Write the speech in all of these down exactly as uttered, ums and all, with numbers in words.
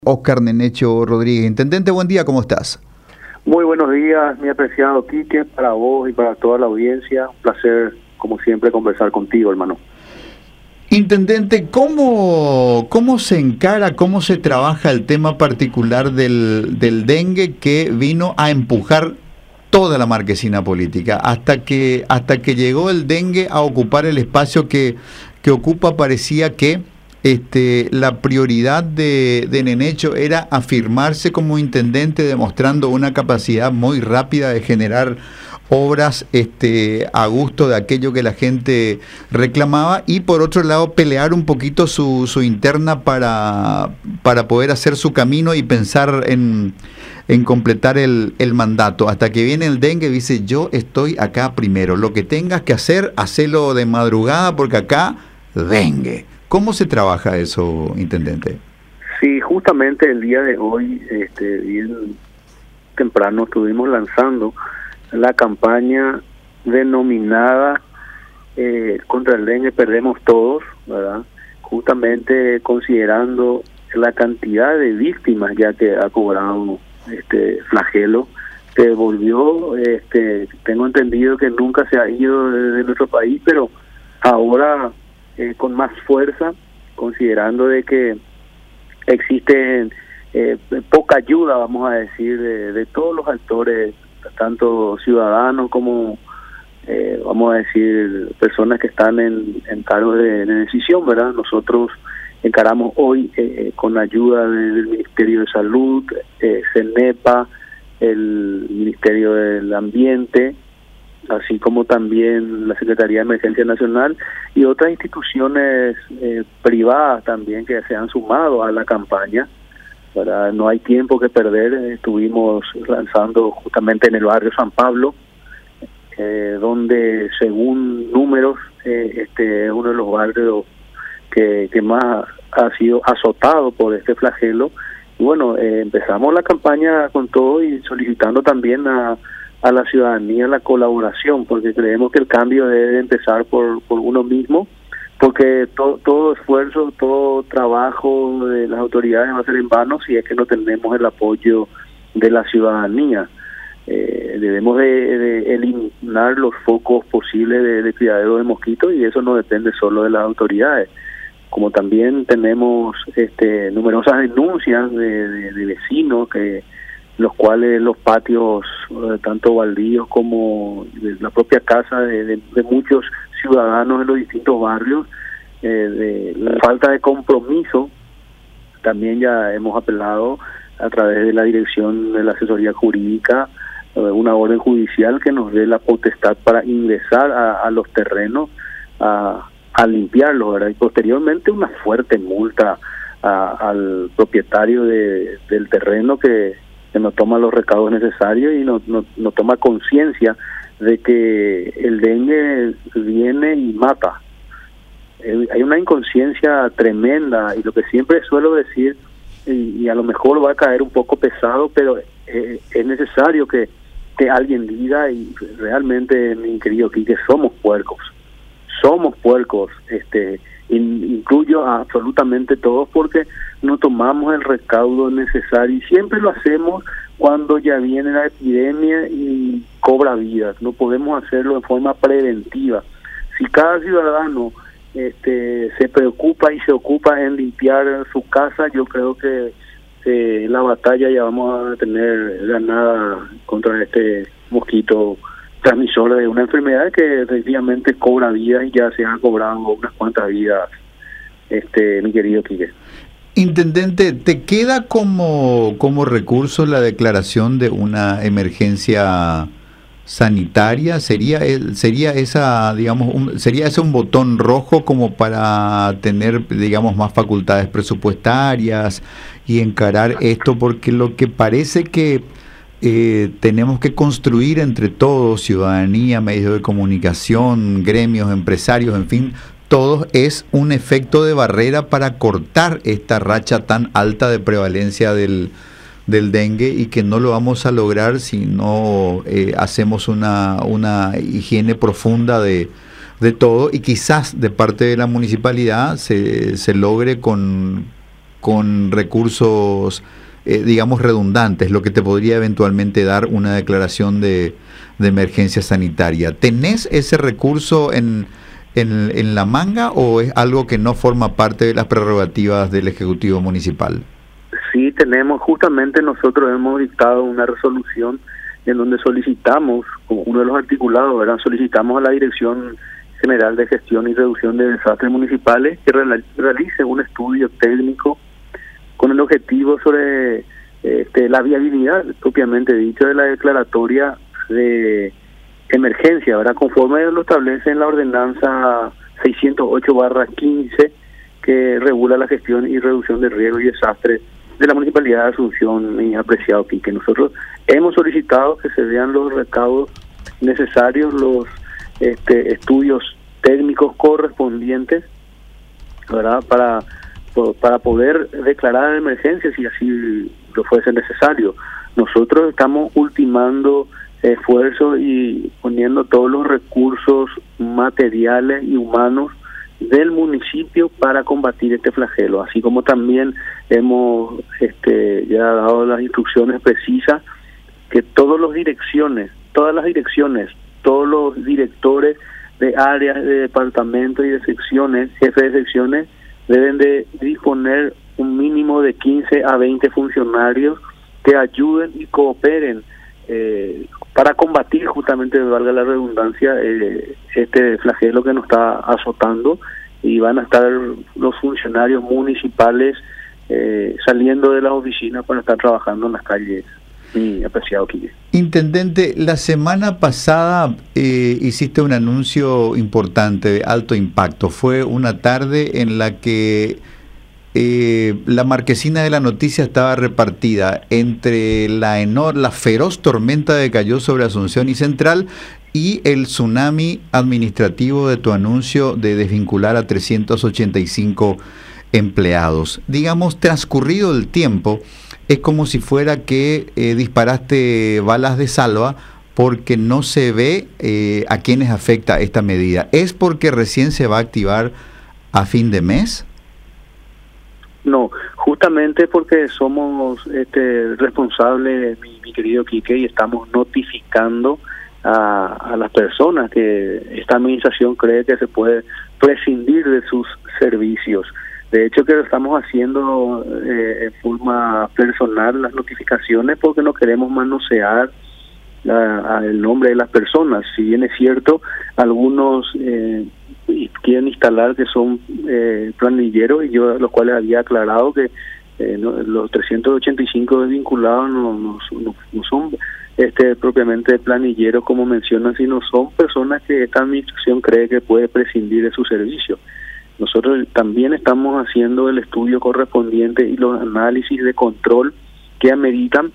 Óscar Nenecho Rodríguez. Intendente, buen día, ¿cómo estás? Muy buenos días, mi apreciado Quique, para vos y para toda la audiencia. Un placer, como siempre, conversar contigo, hermano. Intendente, ¿cómo, cómo se encara, cómo se trabaja el tema particular del, del dengue que vino a empujar toda la marquesina política? Hasta que, hasta que llegó el dengue a ocupar el espacio que, que ocupa, parecía que Este, la prioridad de, de Nenecho era afirmarse como intendente, demostrando una capacidad muy rápida de generar obras este, a gusto de aquello que la gente reclamaba, y por otro lado pelear un poquito su, su interna para, para poder hacer su camino y pensar en, en completar el, el mandato. Hasta que viene el dengue y dice: yo estoy acá primero, lo que tengas que hacer, hacelo de madrugada porque acá dengue. ¿Cómo se trabaja eso, intendente? Sí, justamente el día de hoy, este, bien temprano, estuvimos lanzando la campaña denominada eh, contra el dengue perdemos todos, ¿verdad? Justamente considerando la cantidad de víctimas ya que ha cobrado este flagelo, que volvió, este, tengo entendido que nunca se ha ido de, de nuestro país, pero ahora Eh, con más fuerza, considerando de que existe eh, poca ayuda, vamos a decir, de, de todos los actores, tanto ciudadanos como, eh, vamos a decir, personas que están en, en cargos de, de decisión, ¿verdad? Nosotros encaramos hoy eh, con la ayuda de, del Ministerio de Salud, eh, CENEPA, el Ministerio del Ambiente, así como también la Secretaría de Emergencia Nacional y otras instituciones eh, privadas también que se han sumado a la campaña. ¿Verdad? No hay tiempo que perder. Estuvimos lanzando justamente en el barrio San Pablo, eh, donde según números eh, este es uno de los barrios que, que más ha sido azotado por este flagelo. Y bueno, eh, empezamos la campaña con todo y solicitando también a a la ciudadanía la colaboración, porque creemos que el cambio debe empezar por, por uno mismo, porque to, todo esfuerzo, todo trabajo de las autoridades va a ser en vano si es que no tenemos el apoyo de la ciudadanía. Eh, debemos de, de eliminar los focos posibles de, de criadero de mosquitos, y eso no depende solo de las autoridades. Como también tenemos este, numerosas denuncias de, de, de vecinos que los cuales los patios, eh, tanto baldíos como de la propia casa de, de, de muchos ciudadanos en los distintos barrios, eh, de la falta de compromiso. También ya hemos apelado a través de la dirección de la asesoría jurídica, eh, una orden judicial que nos dé la potestad para ingresar a, a los terrenos, a, a limpiarlos, ¿verdad? Y posteriormente una fuerte multa a, al propietario de, del terreno que que no toma los recaudos necesarios y no, no, no toma conciencia de que el dengue viene y mata. Eh, hay una inconsciencia tremenda, y lo que siempre suelo decir, y, y a lo mejor va a caer un poco pesado, pero eh, es necesario que, que alguien diga, y realmente, mi querido Quique, somos puercos, somos puercos, este incluyo a absolutamente todos, porque no tomamos el recaudo necesario, y siempre lo hacemos cuando ya viene la epidemia y cobra vidas. No podemos hacerlo de forma preventiva. Si cada ciudadano este, se preocupa y se ocupa en limpiar su casa, yo creo que eh, la batalla ya vamos a tener ganada contra este mosquito transmisor de una enfermedad que efectivamente cobra vidas, y ya se han cobrado unas cuantas vidas, este mi querido Quique. Intendente, ¿te queda como, como recurso la declaración de una emergencia sanitaria? ¿Sería el, sería esa, digamos, un, sería ese un botón rojo como para tener, digamos, más facultades presupuestarias y encarar esto? Porque lo que parece que Eh, tenemos que construir entre todos, ciudadanía, medios de comunicación, gremios, empresarios, en fin, todos, es un efecto de barrera para cortar esta racha tan alta de prevalencia del, del dengue, y que no lo vamos a lograr si no eh, hacemos una, una higiene profunda de, de todo, y quizás de parte de la municipalidad se, se logre con con recursos, eh, digamos, redundantes, lo que te podría eventualmente dar una declaración de, de emergencia sanitaria. ¿Tenés ese recurso en, en, en la manga o es algo que no forma parte de las prerrogativas del Ejecutivo Municipal? Sí, tenemos, justamente nosotros hemos dictado una resolución en donde solicitamos, como uno de los articulados, ¿verdad? Solicitamos a la Dirección General de Gestión y Reducción de Desastres Municipales que realice un estudio técnico con el objetivo sobre este, la viabilidad, propiamente dicho, de la declaratoria de emergencia, ¿verdad? Conforme lo establece en la ordenanza seiscientos ocho barra quince, que regula la gestión y reducción de riesgos y desastres de la Municipalidad de Asunción, mi apreciado Quique. Nosotros hemos solicitado que se vean los recaudos necesarios, los este, estudios técnicos correspondientes, ¿verdad? Para, para poder declarar emergencia si así lo fuese necesario. Nosotros estamos ultimando esfuerzos y poniendo todos los recursos materiales y humanos del municipio para combatir este flagelo, así como también hemos este, ya dado las instrucciones precisas que todas las direcciones, todas las direcciones, todos los directores de áreas, de departamentos y de secciones, jefes de secciones, deben de disponer un mínimo de quince a veinte funcionarios que ayuden y cooperen eh, para combatir, justamente, valga la redundancia, eh, este flagelo que nos está azotando, y van a estar los funcionarios municipales eh, saliendo de las oficinas para estar trabajando en las calles. Mi apreciado Quique. Intendente, la semana pasada eh, hiciste un anuncio importante de alto impacto. Fue una tarde en la que eh, la marquesina de la noticia estaba repartida entre la, enor la feroz tormenta que cayó sobre Asunción y Central y el tsunami administrativo de tu anuncio de desvincular a trescientos ochenta y cinco empleados. Digamos, transcurrido el tiempo, es como si fuera que eh, disparaste balas de salva porque no se ve eh, a quienes afecta esta medida. ¿Es porque recién se va a activar a fin de mes? No, justamente porque somos este, responsables, mi, mi querido Quique, y estamos notificando a, a las personas que esta administración cree que se puede prescindir de sus servicios. De hecho, que lo estamos haciendo eh, en forma personal las notificaciones porque no queremos manosear la, a el nombre de las personas. Si bien es cierto, algunos eh, quieren instalar que son eh, planilleros, y yo a los cuales había aclarado que eh, no, los trescientos ochenta y cinco desvinculados no, no, no, no son este propiamente planilleros como mencionan, sino son personas que esta administración cree que puede prescindir de su servicio. Nosotros también estamos haciendo el estudio correspondiente y los análisis de control que ameritan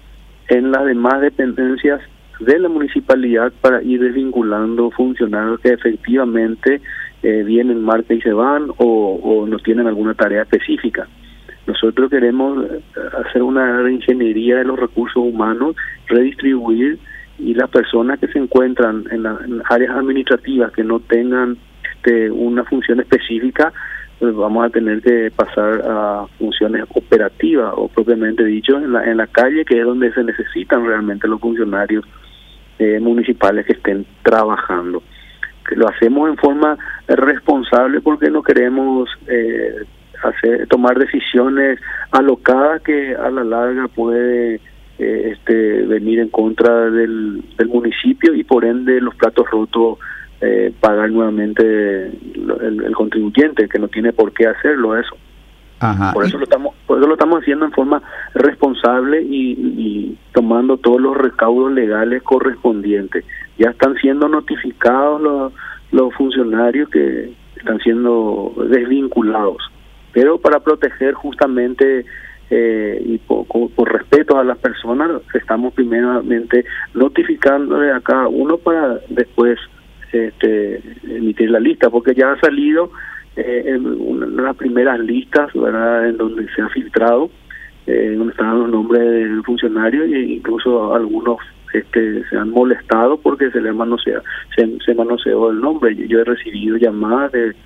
en las demás dependencias de la municipalidad para ir desvinculando funcionarios que efectivamente eh, vienen, marca y se van o, o no tienen alguna tarea específica. Nosotros queremos hacer una reingeniería de los recursos humanos, redistribuir, y las personas que se encuentran en, la, en áreas administrativas que no tengan este, una función específica, pues vamos a tener que pasar a funciones operativas o propiamente dicho en la, en la calle, que es donde se necesitan realmente los funcionarios eh, municipales que estén trabajando. Que lo hacemos en forma responsable porque no queremos eh, hacer tomar decisiones alocadas que a la larga puede eh, este venir en contra del, del municipio y por ende los platos rotos eh, pagar nuevamente el, el contribuyente, que no tiene por qué hacerlo eso. Ajá. Por eso lo estamos por eso lo estamos haciendo en forma responsable y, y tomando todos los recaudos legales correspondientes. Ya están siendo notificados los, los funcionarios que están siendo desvinculados, pero para proteger justamente eh, y por, por respeto a las personas, estamos primeramente notificándole a cada uno para después este, emitir la lista, porque ya ha salido eh, en una de las primeras listas, ¿verdad?, en donde se ha filtrado, eh, donde están los nombres del funcionario, e incluso algunos este, se han molestado porque se les manosea, se, se manoseó el nombre. Yo, yo he recibido llamadas de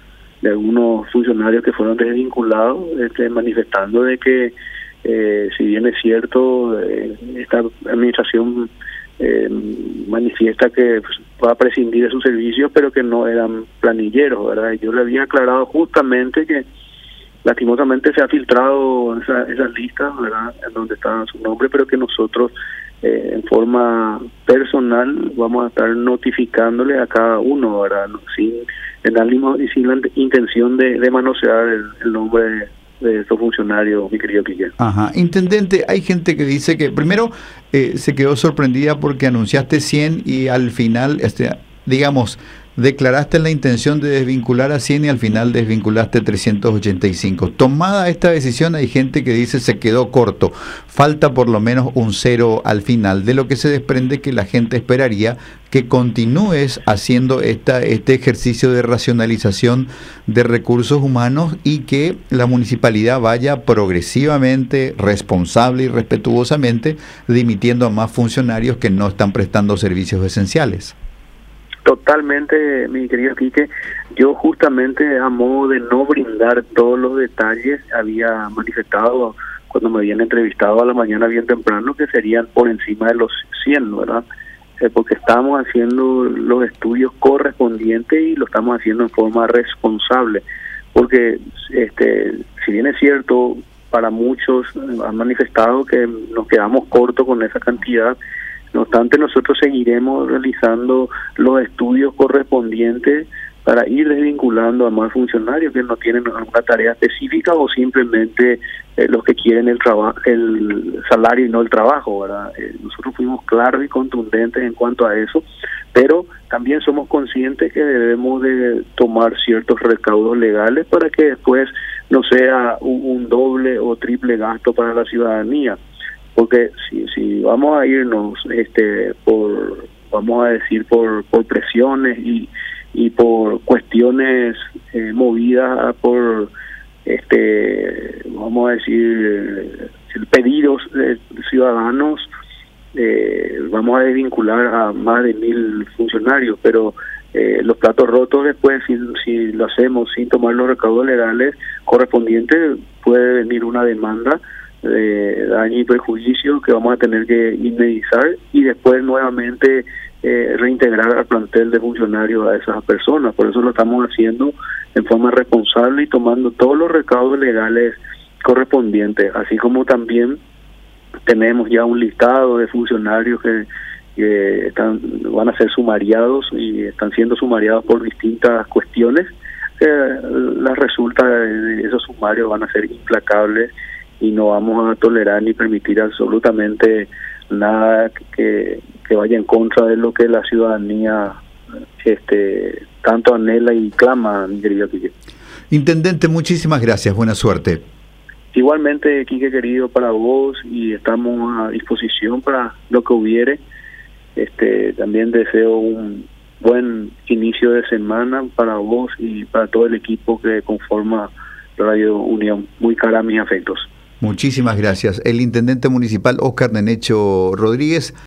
de algunos funcionarios que fueron desvinculados, este, manifestando de que eh, si bien es cierto, eh, esta administración eh, manifiesta que pues, va a prescindir de sus servicios, pero que no eran planilleros, ¿verdad? Yo le había aclarado justamente que lastimosamente se ha filtrado esa, esas listas, ¿verdad?, en donde está su nombre, pero que nosotros eh, en forma personal vamos a estar notificándole a cada uno, ¿verdad?, no, sin el ánimo y sin la intención de, de manosear el, el nombre de, de estos funcionarios, mi querido Quique. Ajá. Intendente, hay gente que dice que primero eh, se quedó sorprendida porque anunciaste cien y al final, este, digamos, declaraste la intención de desvincular a cien y al final desvinculaste trescientos ochenta y cinco. Tomada esta decisión, hay gente que dice se quedó corto, falta por lo menos un cero al final, de lo que se desprende que la gente esperaría que continúes haciendo esta, este ejercicio de racionalización de recursos humanos y que la municipalidad vaya progresivamente, responsable y respetuosamente dimitiendo a más funcionarios que no están prestando servicios esenciales. Totalmente, mi querido Quique. Yo justamente a modo de no brindar todos los detalles, había manifestado cuando me habían entrevistado a la mañana bien temprano que serían por encima de los cien, ¿verdad? Eh, porque estamos haciendo los estudios correspondientes y lo estamos haciendo en forma responsable. Porque este, si bien es cierto, para muchos han manifestado que nos quedamos cortos con esa cantidad, no obstante, nosotros seguiremos realizando los estudios correspondientes para ir desvinculando a más funcionarios que no tienen alguna tarea específica o simplemente eh, los que quieren el trabajo, el salario y no el trabajo, ¿verdad? Eh, nosotros fuimos claros y contundentes en cuanto a eso, pero también somos conscientes que debemos de tomar ciertos recaudos legales para que después no sea un, un doble o triple gasto para la ciudadanía. Porque si si vamos a irnos este por vamos a decir por por presiones y y por cuestiones eh, movidas por este vamos a decir pedidos de ciudadanos, eh, vamos a desvincular a más de mil funcionarios, pero eh, los platos rotos después, si, si lo hacemos sin tomar los recaudos legales correspondientes, puede venir una demanda de daño y perjuicio que vamos a tener que indemnizar y después nuevamente eh, reintegrar al plantel de funcionarios a esas personas. Por eso lo estamos haciendo en forma responsable y tomando todos los recaudos legales correspondientes, así como también tenemos ya un listado de funcionarios que, que están van a ser sumariados y están siendo sumariados por distintas cuestiones. Eh, las resultas de esos sumarios van a ser implacables y no vamos a tolerar ni permitir absolutamente nada que, que vaya en contra de lo que la ciudadanía este tanto anhela y clama, mi querido Quique. Intendente, muchísimas gracias, buena suerte. Igualmente, Quique querido, para vos, y estamos a disposición para lo que hubiere. Este también deseo un buen inicio de semana para vos y para todo el equipo que conforma Radio Unión. Muy cara a mis afectos. Muchísimas gracias. El intendente municipal Óscar Nenecho Rodríguez.